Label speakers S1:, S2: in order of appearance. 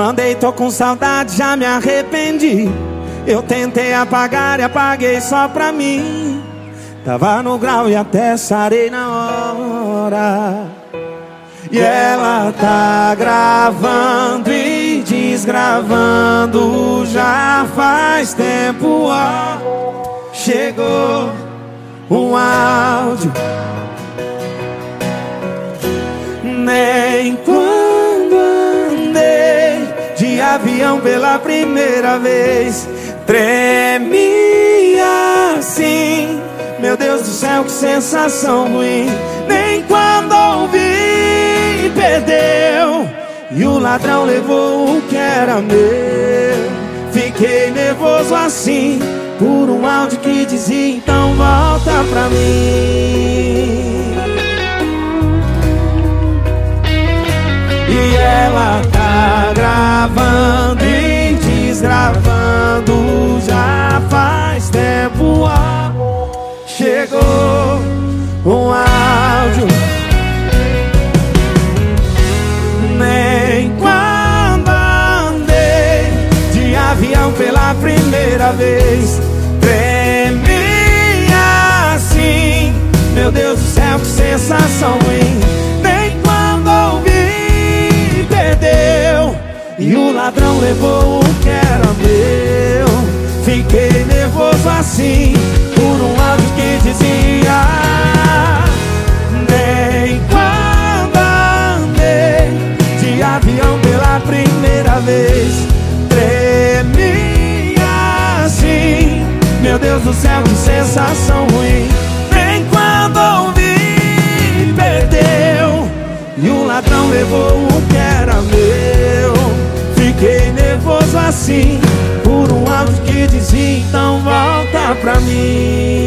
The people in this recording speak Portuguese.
S1: Mandei, tô com saudade, já me arrependi. Eu tentei apagar e apaguei só pra mim. Tava no grau e até sarei na hora. E ela tá gravando e desgravando já faz tempo. Ó, chegou um áudio. Nem quando andei de avião pela primeira vez tremi assim. Meu Deus do céu, que sensação ruim. Nem quando ouvi, perdeu. E o ladrão levou o que era meu. Fiquei nervoso assim por um áudio que dizia: então volta pra mim. E ela tá gravando e desgravando já faz tempo. Ó, chegou um áudio. Nem quando andei de avião pela primeira vez tremi assim. Meu Deus do céu, que sensação ruim. Nem quando ouvi, perdeu. E o ladrão levou o que era meu. Fiquei nervoso assim por um áudio que dizia: nem quando andei de avião pela primeira vez tremi assim. Meu Deus do céu, que sensação ruim. Nem quando ouvi, perdeu. E o ladrão levou o que era meu. Fiquei nervoso assim por um áudio que dizia: então volta pra mim.